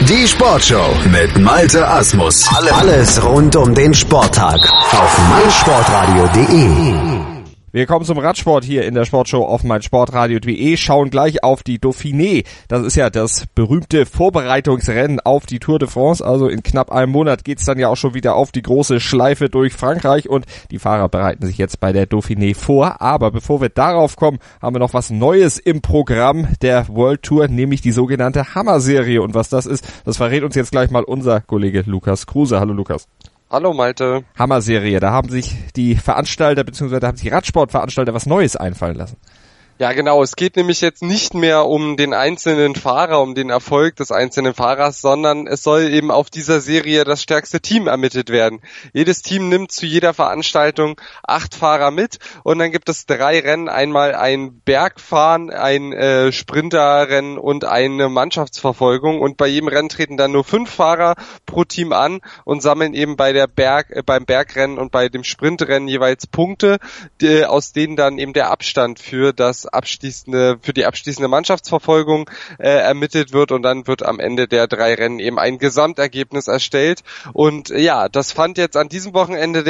Die Sportshow mit Malte Asmus. Alles rund um den Sporttag auf meinsportradio.de. Wir kommen zum Radsport hier in der Sportshow auf meinsportradio.de, schauen gleich auf die Dauphiné. Das ist ja das berühmte Vorbereitungsrennen auf die Tour de France. Also in knapp einem Monat geht's dann ja auch schon wieder auf die große Schleife durch Frankreich und die Fahrer bereiten sich jetzt bei der Dauphiné vor. Aber bevor wir darauf kommen, haben wir noch was Neues im Programm der World Tour, nämlich die sogenannte Hammer-Serie. Und was das ist, das verrät uns jetzt gleich mal unser Kollege Lukas Kruse. Hallo Lukas. Hallo Malte. Hammer-Serie, da haben sich die Veranstalter bzw. haben sich die Radsportveranstalter was Neues einfallen lassen. Ja genau, es geht nämlich jetzt nicht mehr um den einzelnen Fahrer, um den Erfolg des einzelnen Fahrers, sondern es soll eben auf dieser Serie das stärkste Team ermittelt werden. Jedes Team nimmt zu jeder Veranstaltung 8 Fahrer mit und dann gibt es 3 Rennen, einmal ein Bergfahren, ein Sprinterrennen und eine Mannschaftsverfolgung und bei jedem Rennen treten dann nur 5 Fahrer pro Team an und sammeln eben beim Bergrennen und bei dem Sprintrennen jeweils Punkte, aus denen dann eben der Abstand für die abschließende Mannschaftsverfolgung ermittelt wird und dann wird am Ende der 3 Rennen eben ein Gesamtergebnis erstellt. Und ja, das fand jetzt an diesem Wochenende die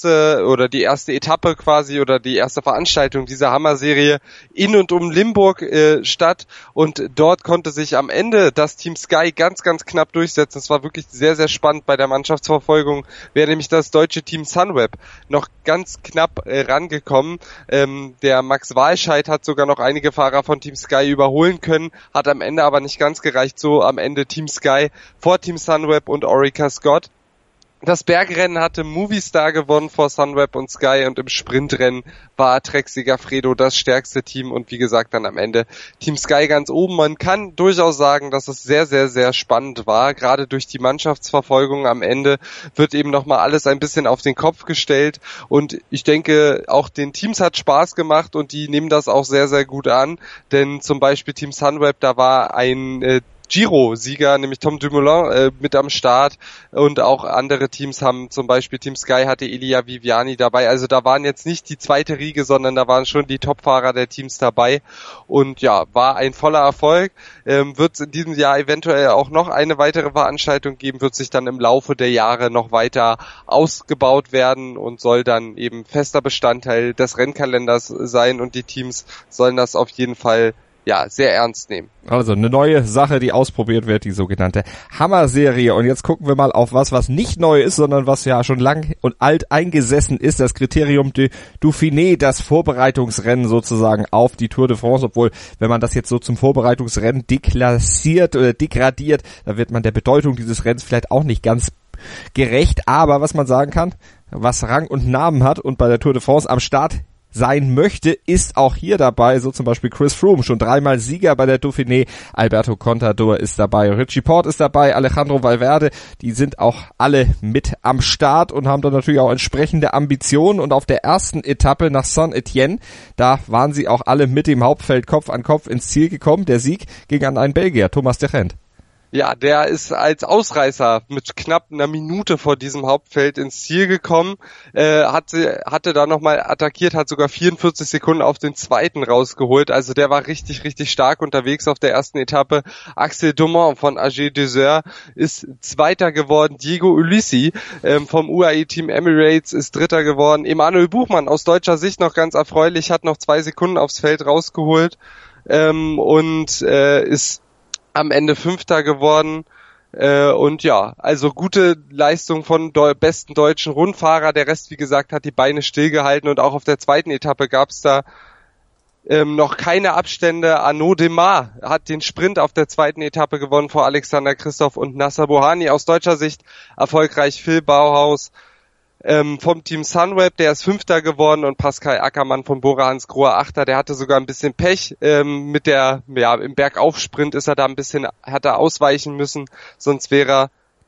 erste Etappe quasi oder die erste Veranstaltung dieser Hammer-Serie in und um Limburg statt und dort konnte sich am Ende das Team Sky ganz, ganz knapp durchsetzen. Es war wirklich sehr, sehr spannend bei der Mannschaftsverfolgung, wäre nämlich das deutsche Team Sunweb noch ganz knapp rangekommen. Der Max Walscheid hat sogar noch einige Fahrer von Team Sky überholen können, hat am Ende aber nicht ganz gereicht, so am Ende Team Sky vor Team Sunweb und Orica Scott. Das Bergrennen hatte Movistar gewonnen vor Sunweb und Sky und im Sprintrennen war Trek Segafredo das stärkste Team und wie gesagt dann am Ende Team Sky ganz oben. Man kann durchaus sagen, dass es sehr, sehr, sehr spannend war. Gerade durch die Mannschaftsverfolgung am Ende wird eben nochmal alles ein bisschen auf den Kopf gestellt und ich denke, auch den Teams hat Spaß gemacht und die nehmen das auch sehr, sehr gut an, denn zum Beispiel Team Sunweb, da war ein Giro-Sieger, nämlich Tom Dumoulin, mit am Start und auch andere Teams haben, zum Beispiel Team Sky hatte Elia Viviani dabei, also da waren jetzt nicht die zweite Riege, sondern da waren schon die Top-Fahrer der Teams dabei und ja, war ein voller Erfolg, wird es in diesem Jahr eventuell auch noch eine weitere Veranstaltung geben, wird sich dann im Laufe der Jahre noch weiter ausgebaut werden und soll dann eben fester Bestandteil des Rennkalenders sein und die Teams sollen das auf jeden Fall sehr ernst nehmen. Also eine neue Sache, die ausprobiert wird, die sogenannte Hammer-Serie. Und jetzt gucken wir mal auf was nicht neu ist, sondern was ja schon lang und alt eingesessen ist. Das Kriterium de Dauphiné, das Vorbereitungsrennen sozusagen auf die Tour de France. Obwohl, wenn man das jetzt so zum Vorbereitungsrennen deklassiert oder degradiert, da wird man der Bedeutung dieses Rennens vielleicht auch nicht ganz gerecht. Aber was man sagen kann, was Rang und Namen hat und bei der Tour de France am Start sein möchte, ist auch hier dabei, so zum Beispiel Chris Froome, schon 3-mal Sieger bei der Dauphiné, Alberto Contador ist dabei, Richie Porte ist dabei, Alejandro Valverde, die sind auch alle mit am Start und haben dann natürlich auch entsprechende Ambitionen und auf der ersten Etappe nach Saint-Étienne, da waren sie auch alle mit dem Hauptfeld Kopf an Kopf ins Ziel gekommen, der Sieg ging an einen Belgier, Thomas de Gendt. Ja, der ist als Ausreißer mit knapp einer Minute vor diesem Hauptfeld ins Ziel gekommen, hatte da nochmal attackiert, hat sogar 44 Sekunden auf den zweiten rausgeholt, also der war richtig, richtig stark unterwegs auf der ersten Etappe. Axel Dumont von AG Desert ist Zweiter geworden, Diego Ulissi vom UAE-Team Emirates ist Dritter geworden, Emanuel Buchmann aus deutscher Sicht noch ganz erfreulich, hat noch 2 Sekunden aufs Feld rausgeholt und ist am Ende Fünfter geworden und ja, also gute Leistung von besten deutschen Rundfahrer. Der Rest, wie gesagt, hat die Beine stillgehalten und auch auf der zweiten Etappe gab es da noch keine Abstände. Arnaud Démare hat den Sprint auf der zweiten Etappe gewonnen vor Alexander Kristoff und Nasser Bohani. Aus deutscher Sicht erfolgreich Phil Bauhaus vom Team Sunweb, der ist Fünfter geworden und Pascal Ackermann von Bora Hansgrohe Achter, der hatte sogar ein bisschen Pech im Bergaufsprint ist er da hat er ausweichen müssen, sonst wäre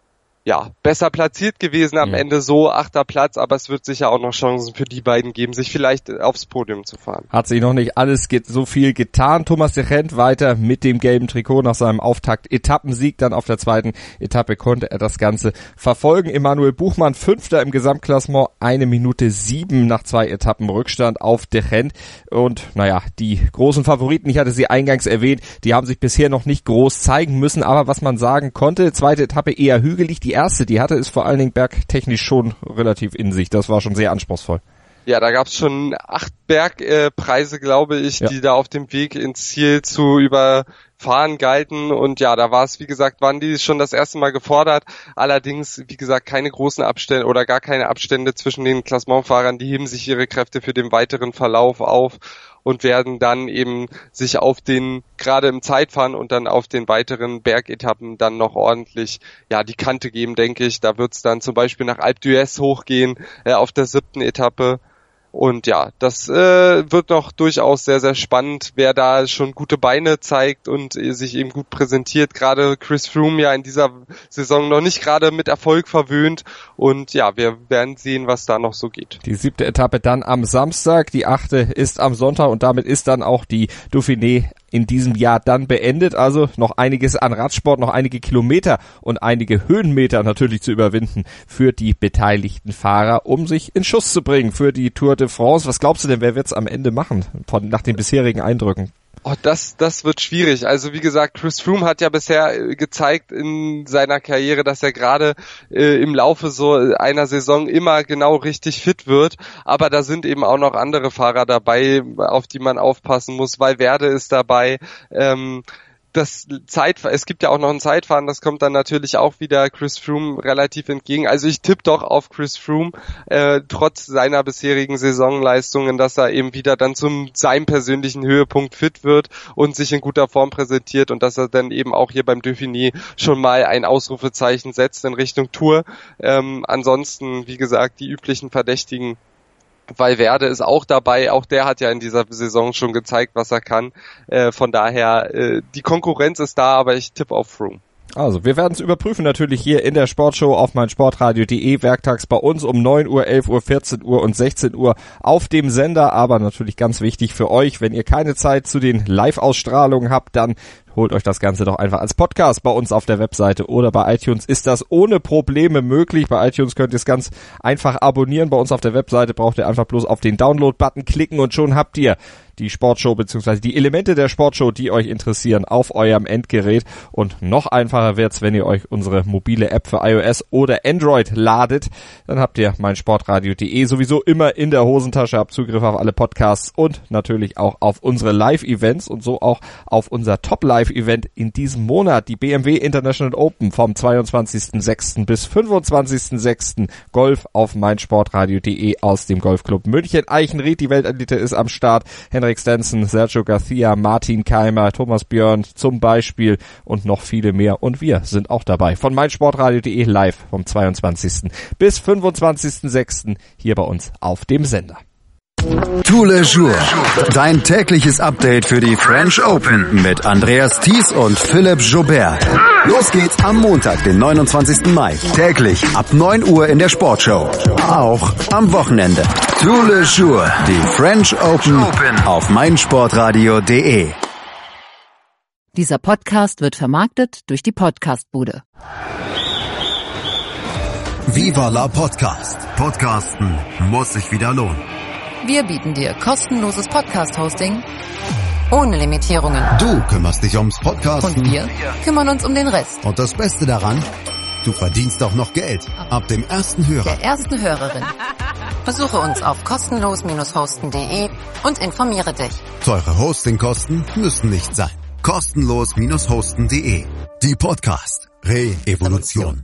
besser platziert gewesen am Ende, so 8. Platz, aber es wird sicher auch noch Chancen für die beiden geben, sich vielleicht aufs Podium zu fahren. Hat sich noch nicht alles so viel getan. Thomas de Gendt weiter mit dem gelben Trikot nach seinem Auftakt-Etappensieg. Dann auf der zweiten Etappe konnte er das Ganze verfolgen. Emanuel Buchmann 5. im Gesamtklassement, 1 Minute 7 nach 2 Etappen Rückstand auf de Gendt. Und die großen Favoriten, ich hatte sie eingangs erwähnt, die haben sich bisher noch nicht groß zeigen müssen, aber was man sagen konnte, zweite Etappe eher hügelig, die erste, die hatte es vor allen Dingen bergtechnisch schon relativ in sich. Das war schon sehr anspruchsvoll. Ja, da gab's schon 8 Bergpreise, glaube ich, die da auf dem Weg ins Ziel zu überfahren galten. Und da war es, wie gesagt, waren die schon das erste Mal gefordert. Allerdings, wie gesagt, keine großen Abstände oder gar keine Abstände zwischen den Klassementfahrern. Die heben sich ihre Kräfte für den weiteren Verlauf auf und werden dann eben sich auf den, gerade im Zeitfahren und dann auf den weiteren Bergetappen dann noch ordentlich, die Kante geben, denke ich. Da wird's dann zum Beispiel nach Alpe d'Huez hochgehen, auf der 7. Etappe. Und das wird noch durchaus sehr, sehr spannend, wer da schon gute Beine zeigt und sich eben gut präsentiert. Gerade Chris Froome in dieser Saison noch nicht gerade mit Erfolg verwöhnt. Und wir werden sehen, was da noch so geht. Die 7. Etappe dann am Samstag, die 8. ist am Sonntag und damit ist dann auch die Dauphiné in diesem Jahr dann beendet. Also noch einiges an Radsport, noch einige Kilometer und einige Höhenmeter natürlich zu überwinden für die beteiligten Fahrer, um sich in Schuss zu bringen für die Tour de France. Was glaubst du denn, wer wird's am Ende machen, nach den bisherigen Eindrücken? Das wird schwierig. Also wie gesagt, Chris Froome hat ja bisher gezeigt in seiner Karriere, dass er gerade im Laufe so einer Saison immer genau richtig fit wird. Aber da sind eben auch noch andere Fahrer dabei, auf die man aufpassen muss. Valverde ist dabei. Es gibt ja auch noch ein Zeitfahren, das kommt dann natürlich auch wieder Chris Froome relativ entgegen. Also ich tippe doch auf Chris Froome, trotz seiner bisherigen Saisonleistungen, dass er eben wieder dann seinem persönlichen Höhepunkt fit wird und sich in guter Form präsentiert und dass er dann eben auch hier beim Dauphiné schon mal ein Ausrufezeichen setzt in Richtung Tour. Ansonsten, wie gesagt, die üblichen Verdächtigen. Valverde ist auch dabei, auch der hat ja in dieser Saison schon gezeigt, was er kann. Von daher, die Konkurrenz ist da, aber ich tippe auf Froome. Also, wir werden es überprüfen natürlich hier in der Sportshow auf meinsportradio.de, werktags bei uns um 9 Uhr, 11 Uhr, 14 Uhr und 16 Uhr auf dem Sender. Aber natürlich ganz wichtig für euch, wenn ihr keine Zeit zu den Live-Ausstrahlungen habt, dann holt euch das Ganze doch einfach als Podcast bei uns auf der Webseite oder bei iTunes. Ist das ohne Probleme möglich. Bei iTunes könnt ihr es ganz einfach abonnieren. Bei uns auf der Webseite braucht ihr einfach bloß auf den Download-Button klicken und schon habt ihr die Sportshow bzw. die Elemente der Sportshow, die euch interessieren, auf eurem Endgerät. Und noch einfacher wird's, wenn ihr euch unsere mobile App für iOS oder Android ladet. Dann habt ihr meinsportradio.de sowieso immer in der Hosentasche, habt Zugriff auf alle Podcasts und natürlich auch auf unsere Live-Events und so auch auf unser Top-Live-Event in diesem Monat, die BMW International Open vom 22.06. bis 25.06. Golf auf meinsportradio.de aus dem Golfclub München Eichenried. Die Weltelite ist am Start. Henrik Stenson, Sergio Garcia, Martin Keimer, Thomas Björn zum Beispiel und noch viele mehr. Und wir sind auch dabei von meinsportradio.de live vom 22. bis 25.06. hier bei uns auf dem Sender. Tous les jours, dein tägliches Update für die French Open mit Andreas Thies und Philipp Joubert. Los geht's am Montag, den 29. Mai. Täglich ab 9 Uhr in der Sportshow. Auch am Wochenende. Tous les jours, die French Open auf meinsportradio.de. Dieser Podcast wird vermarktet durch die Podcastbude. Viva la Podcast. Podcasten muss sich wieder lohnen. Wir bieten dir kostenloses Podcast-Hosting ohne Limitierungen. Du kümmerst dich ums Podcasten. Und wir kümmern uns um den Rest. Und das Beste daran, du verdienst auch noch Geld. Ab dem ersten Hörer. Der ersten Hörerin. Besuche uns auf kostenlos-hosten.de und informiere dich. Teure Hostingkosten müssen nicht sein. Kostenlos-hosten.de. Die Podcast Re-Evolution.